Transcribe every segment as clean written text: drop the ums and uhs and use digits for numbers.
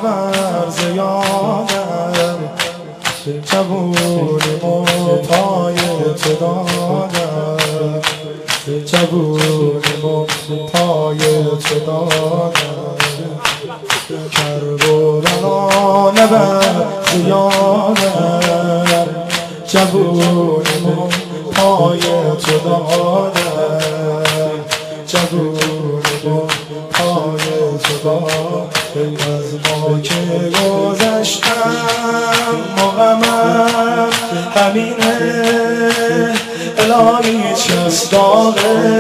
نبر زیادم جوونیم و پای تو دادم جوونیم و پای تو دادم کرب و بلا نبر زیادم جوونیم و پای تو دادم جوونیم و پای تو دادم از ما که گذشتم مقامم همینه الهی چست داغ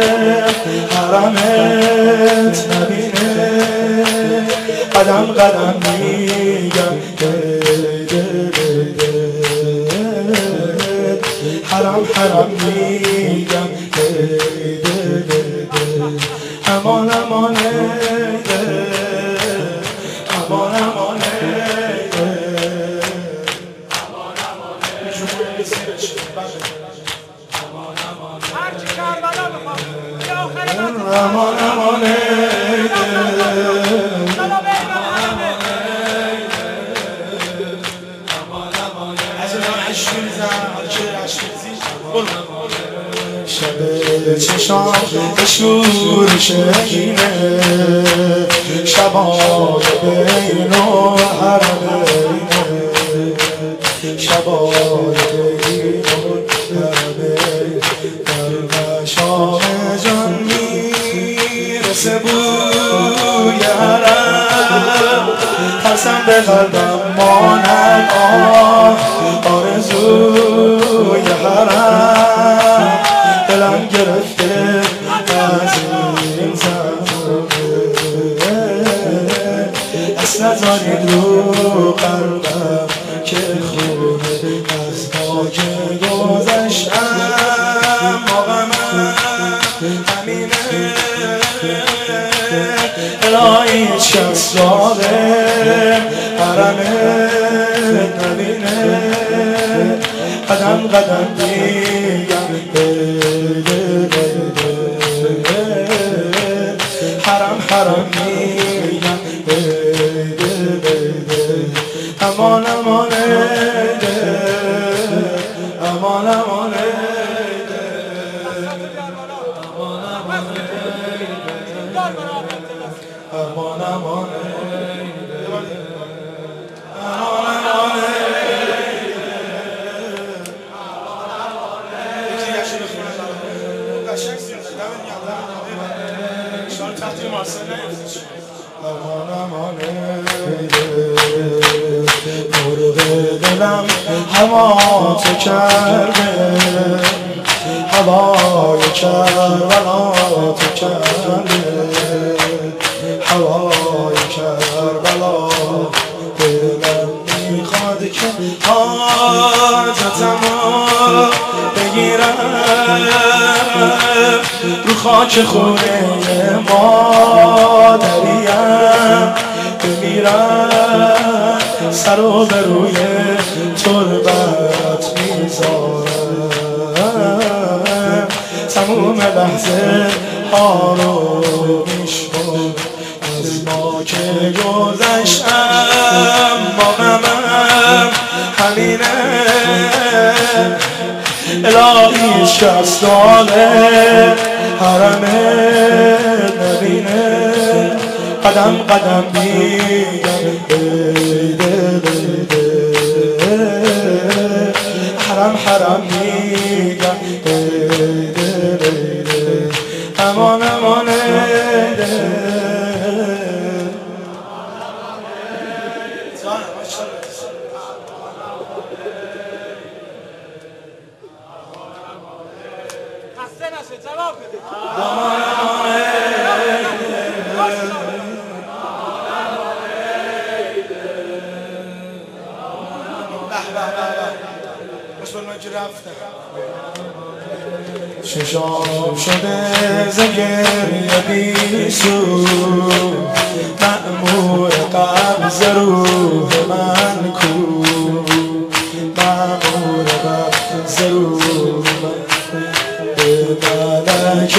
حرمت نبینه قدم قدم میگم حرم حرم میگم امان امان امان امان هرچی کربلا بخوام یا آخر امان امان شب چشام شور شهینه شبای بین و حرمینه شبای بین و حرمینه در مشام جان میرسه بوی حرم ترسم به قلبم ماند آرزوی حرم دلم گرفته از این زمانه اصل نذارید رو قلبم که خونه از ما که گذشتم مقامم همینه الهی شخص داغه حرمت نبینه قدم قدم دیگم حرم حرم میگم امان امان امان امان امان امان امان امان مرغ دلم هوا تو کرده هوای کربلا تو کرده هوای کربلا دلم میخواد که حاجتمو بگیرم رو خاک خونه مادریم بمیرم سر و به روی تربت میذارم تموم لحظه ها رو میشمارم از ما که گذشتم مقامم همینه الهی شخص داغه حرمت نبینه قدم قدم میگم حرم حرم میگم امان امان خسته نشه جواب بده ششام شده ز گریه بیسو مأمور قبض روح من کو مأمور قبض روح من به ملک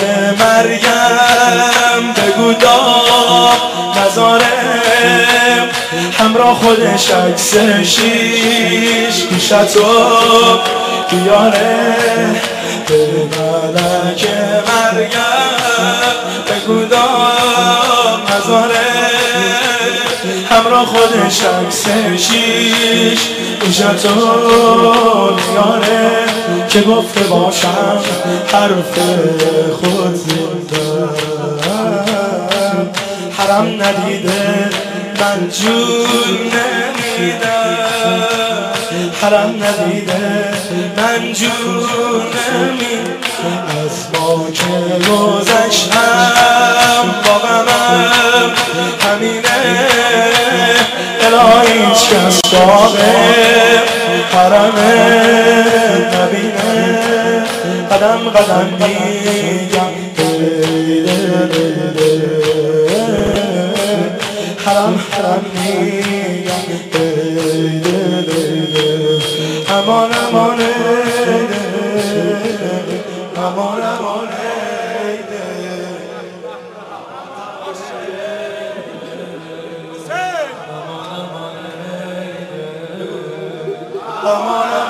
مریم بگو داد نذاره همراه خودش عکس شیش گوشتو بیاره به ملک مریم بگو دام نذاره همراه خودش عکس شیش گوشتو بیاره که گفته باشم حرف خود زنده حرم ندیده من جون نمیدم حرم ندیده من جون نمیدم از ما که گذشتم با غمم همینه الهی هیچ کس باغ حرم نبینه قدم قدم میگم حرم حرم میگم امان امان امان امان امان